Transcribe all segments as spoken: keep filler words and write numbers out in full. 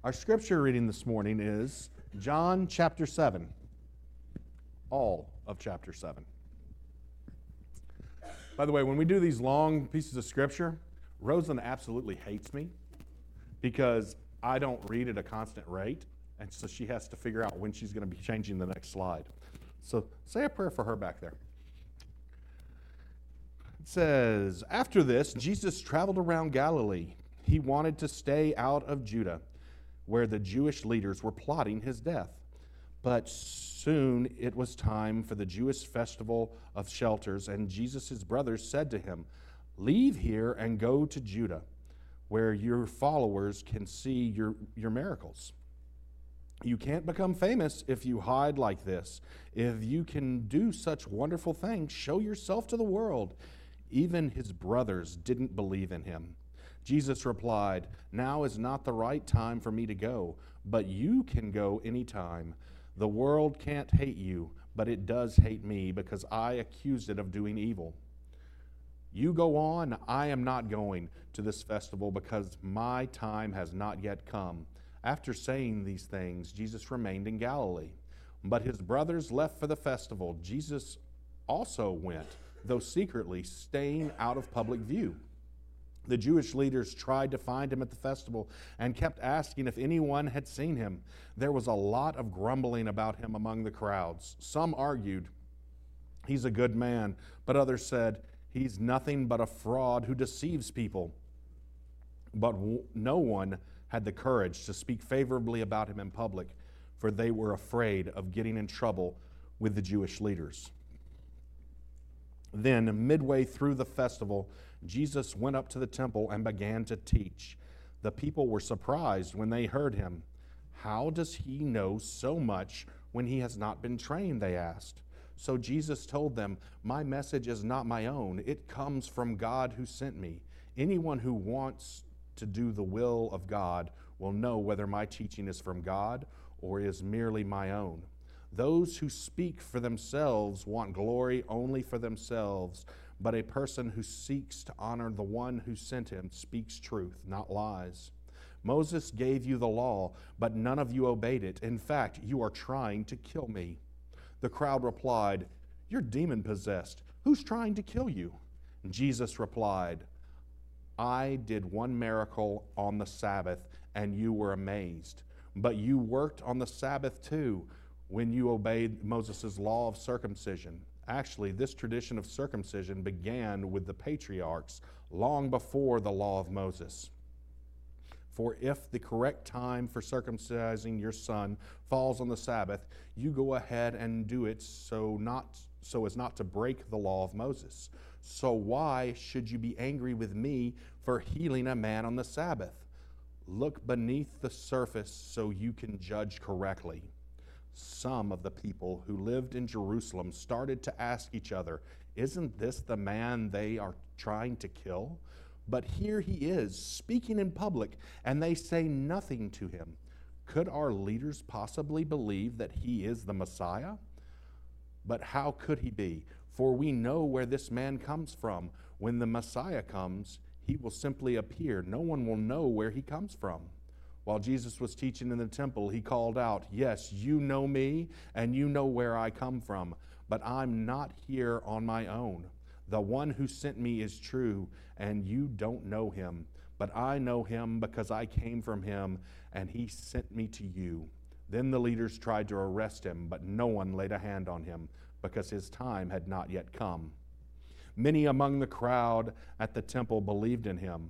Our scripture reading this morning is John chapter seven, all of chapter seven. By the way, when we do these long pieces of scripture, Rosalind absolutely hates me because I don't read at a constant rate, and so she has to figure out when she's going to be changing the next slide. So say a prayer for her back there. It says, after this, Jesus traveled around Galilee. He wanted to stay out of Judah, where the Jewish leaders were plotting his death. But soon it was time for the Jewish festival of shelters, and Jesus' brothers said to him, leave here and go to Judah, where your followers can see your, your miracles. You can't become famous if you hide like this. If you can do such wonderful things, show yourself to the world. Even his brothers didn't believe in him. Jesus replied, now is not the right time for me to go, but you can go anytime. The world can't hate you, but it does hate me because I accused it of doing evil. You go on, I am not going to this festival because my time has not yet come. After saying these things, Jesus remained in Galilee. But his brothers left for the festival. Jesus also went, though secretly, staying out of public view. The Jewish leaders tried to find him at the festival and kept asking if anyone had seen him. There was a lot of grumbling about him among the crowds. Some argued, he's a good man, but others said, he's nothing but a fraud who deceives people. But w- no one had the courage to speak favorably about him in public, for they were afraid of getting in trouble with the Jewish leaders. Then, midway through the festival, Jesus went up to the temple and began to teach. The people were surprised when they heard him. How does he know so much when he has not been trained, they asked. So Jesus told them, my message is not my own. It comes from God who sent me. Anyone who wants to do the will of God will know whether my teaching is from God or is merely my own. Those who speak for themselves want glory only for themselves, but a person who seeks to honor the one who sent him speaks truth, not lies. Moses gave you the law, but none of you obeyed it. In fact, you are trying to kill me. The crowd replied, you're demon-possessed. Who's trying to kill you? Jesus replied, I did one miracle on the Sabbath, and you were amazed. But you worked on the Sabbath too, when you obeyed Moses' law of circumcision. Actually, this tradition of circumcision began with the patriarchs long before the law of Moses. For if the correct time for circumcising your son falls on the Sabbath, you go ahead and do it so not so as not to break the law of Moses. So why should you be angry with me for healing a man on the Sabbath? Look beneath the surface so you can judge correctly. Some of the people who lived in Jerusalem started to ask each other, isn't this the man they are trying to kill? But here he is, speaking in public, and they say nothing to him. Could our leaders possibly believe that he is the Messiah? But how could he be? For we know where this man comes from. When the Messiah comes, he will simply appear. No one will know where he comes from. While Jesus was teaching in the temple, he called out, yes, you know me, and you know where I come from, but I'm not here on my own. The one who sent me is true, and you don't know him, but I know him because I came from him, and he sent me to you. Then the leaders tried to arrest him, but no one laid a hand on him, because his time had not yet come. Many among the crowd at the temple believed in him.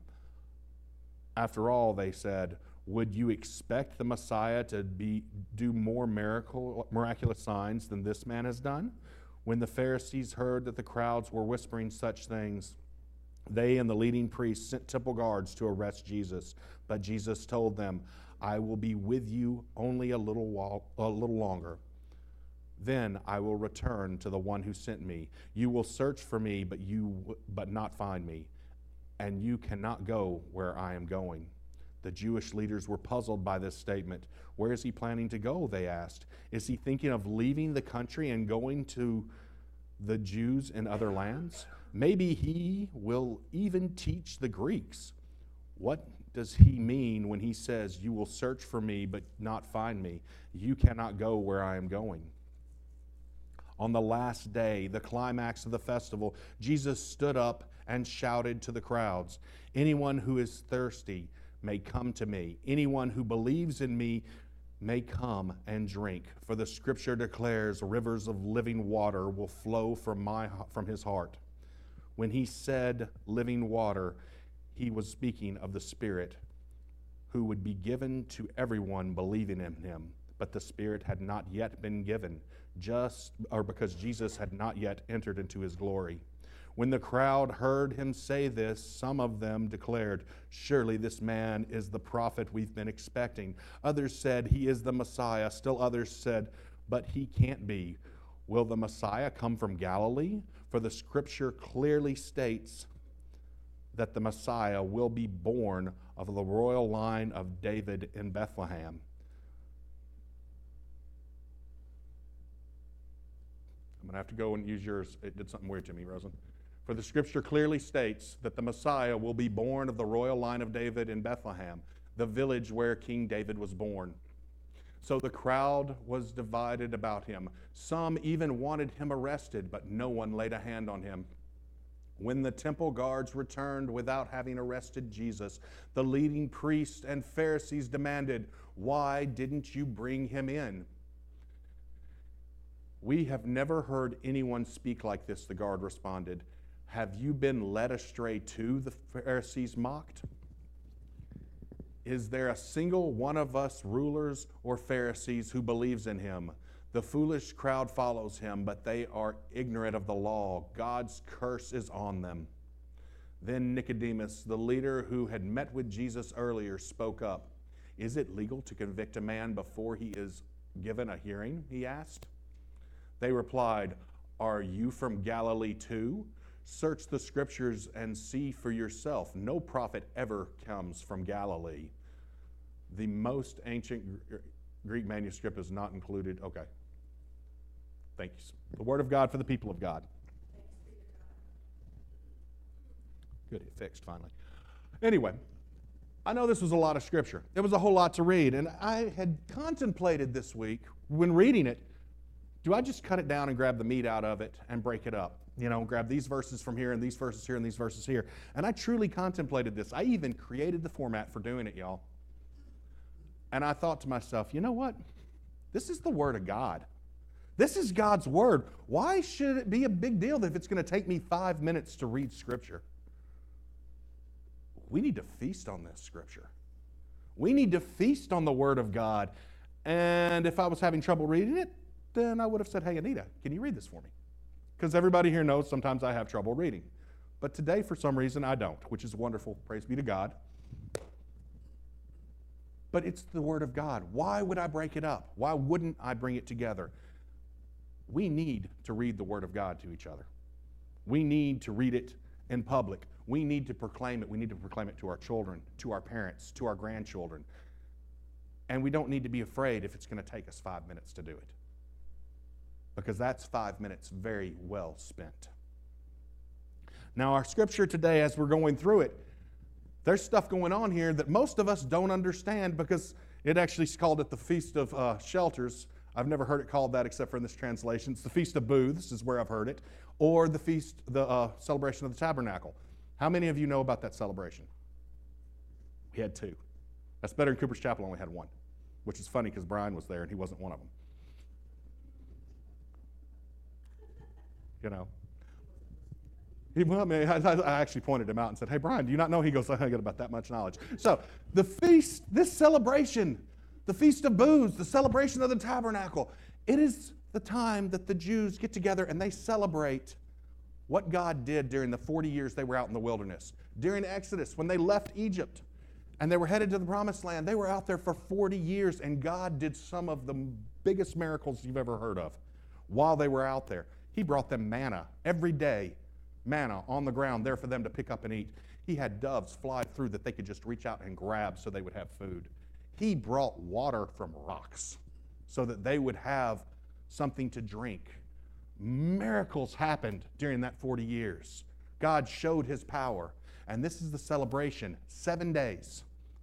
After all, they said, would you expect the Messiah to be do more miracle, miraculous signs than this man has done? When the Pharisees heard that the crowds were whispering such things, they and the leading priests sent temple guards to arrest Jesus. But Jesus told them, I will be with you only a little while, a little longer. Then I will return to the one who sent me. You will search for me, but you but not find me, and you cannot go where I am going. The Jewish leaders were puzzled by this statement. Where is he planning to go, they asked. Is he thinking of leaving the country and going to the Jews in other lands? Maybe he will even teach the Greeks. What does he mean when he says, you will search for me but not find me? You cannot go where I am going. On the last day, the climax of the festival, Jesus stood up and shouted to the crowds, anyone who is thirsty may come to me. Anyone who believes in me may come and drink. For the scripture declares rivers of living water will flow from my from his heart. When he said living water, he was speaking of the Spirit who would be given to everyone believing in him. But the Spirit had not yet been given, just or because Jesus had not yet entered into his glory. When the crowd heard him say this, some of them declared, surely this man is the prophet we've been expecting. Others said, he is the Messiah. Still others said, but he can't be. Will the Messiah come from Galilee? For the scripture clearly states that the Messiah will be born of the royal line of David in Bethlehem. I'm going to have to go and use yours. It did something weird to me, Rosen. For the scripture clearly states that the Messiah will be born of the royal line of David in Bethlehem, the village where King David was born. So the crowd was divided about him. Some even wanted him arrested, but no one laid a hand on him. When the temple guards returned without having arrested Jesus, the leading priests and Pharisees demanded, why didn't you bring him in? We have never heard anyone speak like this, the guard responded. Have you been led astray too, the Pharisees mocked. Is there a single one of us rulers or Pharisees who believes in him? The foolish crowd follows him, but they are ignorant of the law. God's curse is on them. Then Nicodemus, the leader who had met with Jesus earlier, spoke up. Is it legal to convict a man before he is given a hearing? He asked. They replied, are you from Galilee too? Search the scriptures and see for yourself. No prophet ever comes from Galilee. The most ancient Greek manuscript is not included. Okay. Thank you. The word of God for the people of God. Good, it fixed finally. Anyway, I know this was a lot of scripture. It was a whole lot to read, and I had contemplated this week when reading it, do I just cut it down and grab the meat out of it and break it up? You know, grab these verses from here and these verses here and these verses here. And I truly contemplated this. I even created the format for doing it, y'all. And I thought to myself, you know what? This is the Word of God. This is God's Word. Why should it be a big deal if it's going to take me five minutes to read Scripture? We need to feast on this Scripture. We need to feast on the Word of God. And if I was having trouble reading it, then I would have said, hey, Anita, can you read this for me? Because everybody here knows sometimes I have trouble reading. But today, for some reason, I don't, which is wonderful. Praise be to God. But it's the Word of God. Why would I break it up? Why wouldn't I bring it together? We need to read the Word of God to each other. We need to read it in public. We need to proclaim it. We need to proclaim it to our children, to our parents, to our grandchildren. And we don't need to be afraid if it's going to take us five minutes to do it. Because that's five minutes very well spent. Now, our scripture today, as we're going through it, there's stuff going on here that most of us don't understand because it actually is called it the Feast of uh, Shelters. I've never heard it called that except for in this translation. It's the Feast of Booths is where I've heard it, or the feast, the uh, celebration of the tabernacle. How many of you know about that celebration? We had two. That's better than Cooper's Chapel only had one, which is funny because Brian was there and he wasn't one of them. You know. He, well, I, mean, I, I actually pointed him out and said, hey, Brian, do you not know? He goes, I got about that much knowledge. So the feast, this celebration, the Feast of Booths, the celebration of the tabernacle, it is the time that the Jews get together and they celebrate what God did during the forty years they were out in the wilderness. During Exodus, when they left Egypt and they were headed to the Promised Land, they were out there for forty years and God did some of the biggest miracles you've ever heard of while they were out there. He brought them manna every day, manna on the ground there for them to pick up and eat. He had doves fly through that they could just reach out and grab so they would have food. He brought water from rocks so that they would have something to drink. Miracles happened during that forty years. God showed His power. And this is the celebration, seven days.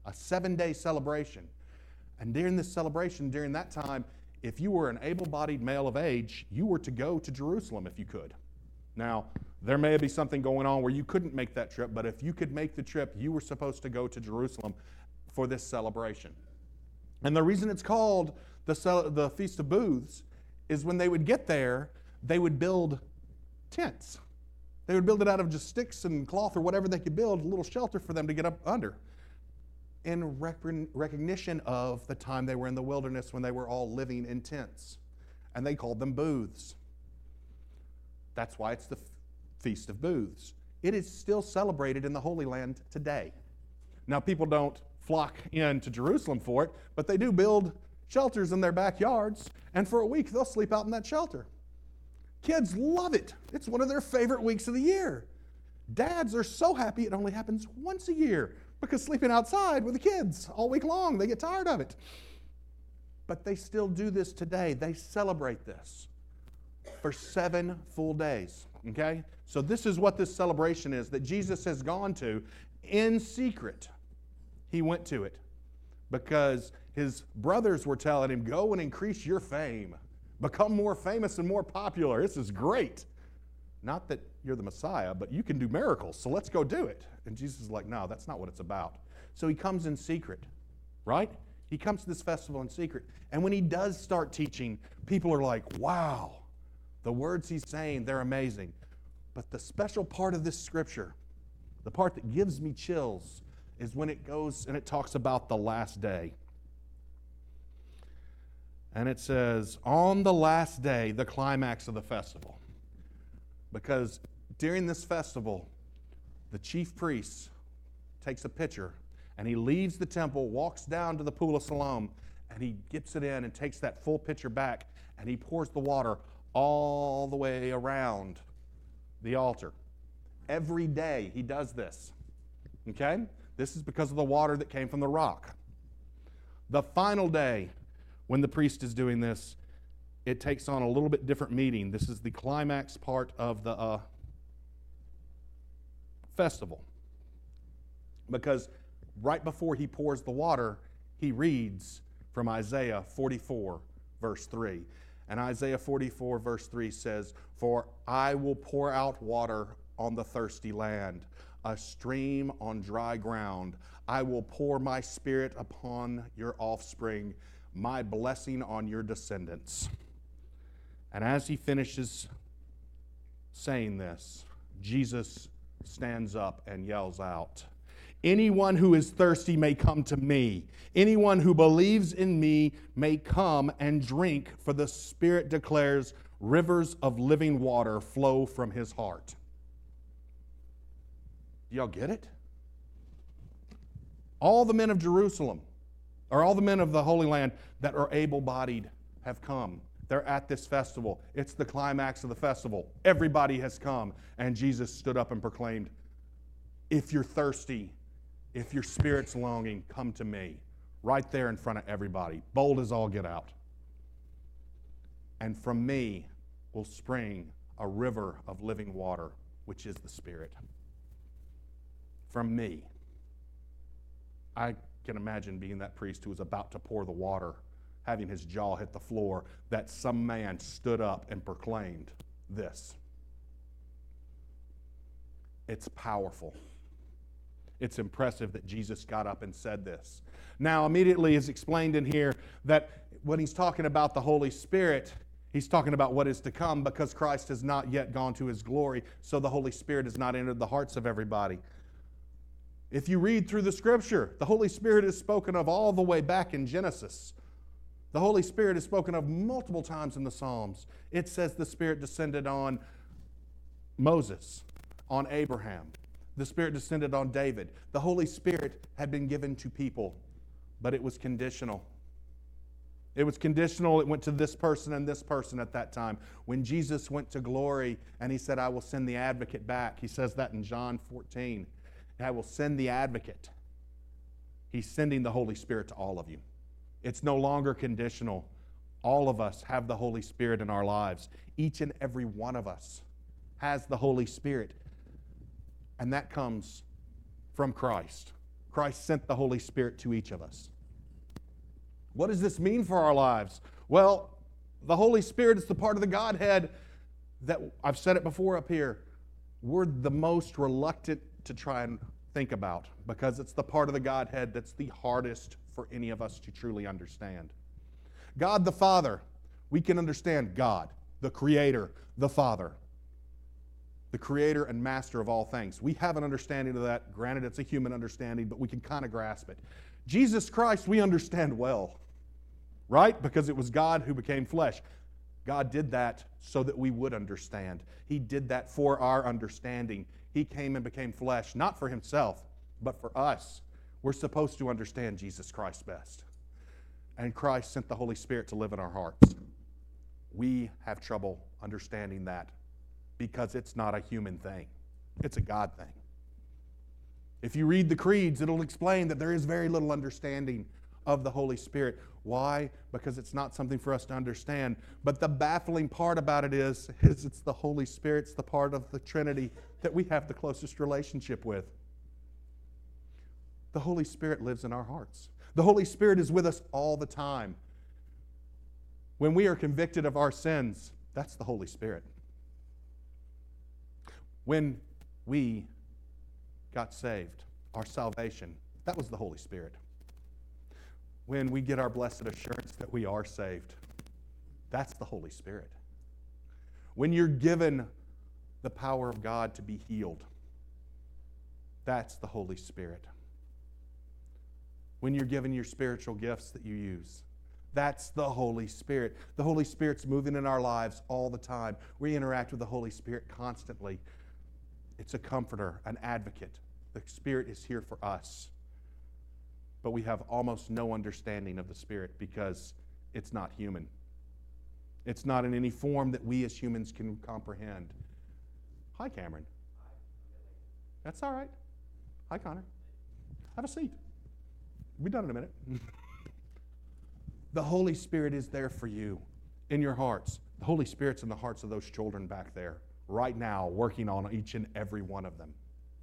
a seven-day celebration. And during this celebration, during that time, if you were an able-bodied male of age, you were to go to Jerusalem if you could. Now, there may be something going on where you couldn't make that trip, but if you could make the trip, you were supposed to go to Jerusalem for this celebration. And the reason it's called the, cel- the Feast of Booths is when they would get there, they would build tents. They would build it out of just sticks and cloth or whatever they could build, a little shelter for them to get up under, in rec- recognition of the time they were in the wilderness when they were all living in tents. And they called them booths. That's why it's the Feast of Booths. It is still celebrated in the Holy Land today. Now, people don't flock into Jerusalem for it, but they do build shelters in their backyards, and for a week they'll sleep out in that shelter. Kids love it. It's one of their favorite weeks of the year. Dads are so happy it only happens once a year, because sleeping outside with the kids all week long, they get tired of it. But they still do this today. They celebrate this for seven full days, okay? So this is what this celebration is that Jesus has gone to in secret. He went to it because his brothers were telling him, go and increase your fame. Become more famous and more popular. This is great. Not that you're the Messiah, but you can do miracles, so let's go do it. And Jesus is like, no, that's not what it's about. So he comes in secret, right? He comes to this festival in secret. And when he does start teaching, people are like, wow, the words he's saying, they're amazing. But the special part of this scripture, the part that gives me chills, is when it goes and it talks about the last day. And it says, on the last day, the climax of the festival. Because during this festival, the chief priest takes a pitcher and he leaves the temple, walks down to the pool of Siloam, and he gets it in and takes that full pitcher back and he pours the water all the way around the altar. Every day he does this. Okay? This is because of the water that came from the rock. The final day, when the priest is doing this, it takes on a little bit different meaning. This is the climax part of the uh, festival. Because right before he pours the water, he reads from Isaiah forty-four, verse three. And Isaiah forty-four, verse three says, for I will pour out water on the thirsty land, a stream on dry ground. I will pour my spirit upon your offspring, my blessing on your descendants. And as he finishes saying this, Jesus stands up and yells out, anyone who is thirsty may come to me. Anyone who believes in me may come and drink, for the Spirit declares rivers of living water flow from his heart. Y'all get it? All the men of Jerusalem, or all the men of the Holy Land that are able-bodied have come. They're at this festival. It's the climax of the festival. Everybody has come. And Jesus stood up and proclaimed, if you're thirsty, if your spirit's longing, come to me. Right there in front of everybody. Bold as all get out. And from me will spring a river of living water, which is the Spirit. From me. I can imagine being that priest who was about to pour the water, having his jaw hit the floor, that some man stood up and proclaimed this. It's powerful. It's impressive that Jesus got up and said this. Now, immediately is explained in here that when he's talking about the Holy Spirit, he's talking about what is to come, because Christ has not yet gone to his glory, so the Holy Spirit has not entered the hearts of everybody. If you read through the Scripture, the Holy Spirit is spoken of all the way back in Genesis. The Holy Spirit is spoken of multiple times in the Psalms. It says the Spirit descended on Moses, on Abraham. The Spirit descended on David. The Holy Spirit had been given to people, but it was conditional. It was conditional. It went to this person and this person at that time. When Jesus went to glory and he said, I will send the advocate back. He says that in John fourteen. I will send the advocate. He's sending the Holy Spirit to all of you. It's no longer conditional. All of us have the Holy Spirit in our lives. Each and every one of us has the Holy Spirit. And that comes from Christ. Christ sent the Holy Spirit to each of us. What does this mean for our lives? Well, the Holy Spirit is the part of the Godhead that, I've said it before up here, we're the most reluctant to try and think about, because it's the part of the Godhead that's the hardest for any of us to truly understand. God the Father, we can understand God, the Creator, the Father, the Creator and Master of all things. We have an understanding of that. Granted, it's a human understanding, but we can kind of grasp it. Jesus Christ, we understand well, right? Because it was God who became flesh. God did that so that we would understand. He did that for our understanding. He came and became flesh, not for himself, but for us. We're supposed to understand Jesus Christ best. And Christ sent the Holy Spirit to live in our hearts. We have trouble understanding that because it's not a human thing. It's a God thing. If you read the creeds, it'll explain that there is very little understanding of the Holy Spirit. Why? Because it's not something for us to understand. But the baffling part about it is, is it's the Holy Spirit, it's the part of the Trinity that we have the closest relationship with. The Holy Spirit lives in our hearts. The Holy Spirit is with us all the time. When we are convicted of our sins, that's the Holy Spirit. When we got saved, our salvation, that was the Holy Spirit. When we get our blessed assurance that we are saved, that's the Holy Spirit. When you're given the power of God to be healed, that's the Holy Spirit. When you're given your spiritual gifts that you use, that's the Holy Spirit. The Holy Spirit's moving in our lives all the time. We interact with the Holy Spirit constantly. It's a comforter, an advocate. The Spirit is here for us. But we have almost no understanding of the Spirit because it's not human. It's not in any form that we as humans can comprehend. Hi, Cameron. That's all right. Hi, Connor. Have a seat. We'll be done in a minute. The Holy Spirit is there for you in your hearts. The Holy Spirit's in the hearts of those children back there right now, working on each and every one of them.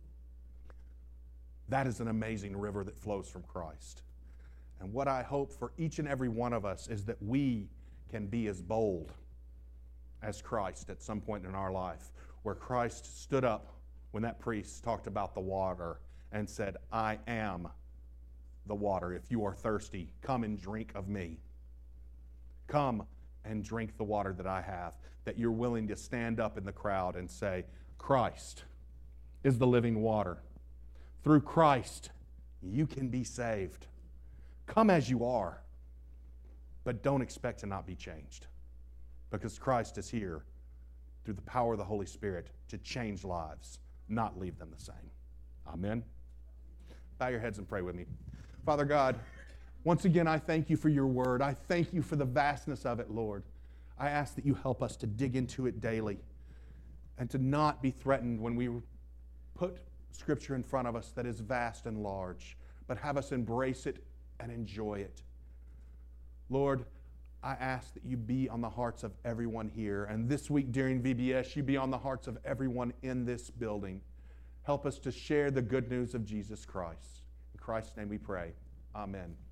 That is an amazing river that flows from Christ. And what I hope for each and every one of us is that we can be as bold as Christ at some point in our life, where Christ stood up when that priest talked about the water and said, I am the water. If you are thirsty, come and drink of me. Come and drink the water that I have. That you're willing to stand up in the crowd and say, Christ is the living water. Through Christ, you can be saved. Come as you are, but don't expect to not be changed, because Christ is here through the power of the Holy Spirit to change lives, not leave them the same. Amen. Bow your heads and pray with me. Father God, once again, I thank you for your word. I thank you for the vastness of it, Lord. I ask that you help us to dig into it daily and to not be threatened when we put Scripture in front of us that is vast and large, but have us embrace it and enjoy it. Lord, I ask that you be on the hearts of everyone here, and this week during V B S, you be on the hearts of everyone in this building. Help us to share the good news of Jesus Christ. In Christ's name we pray. Amen.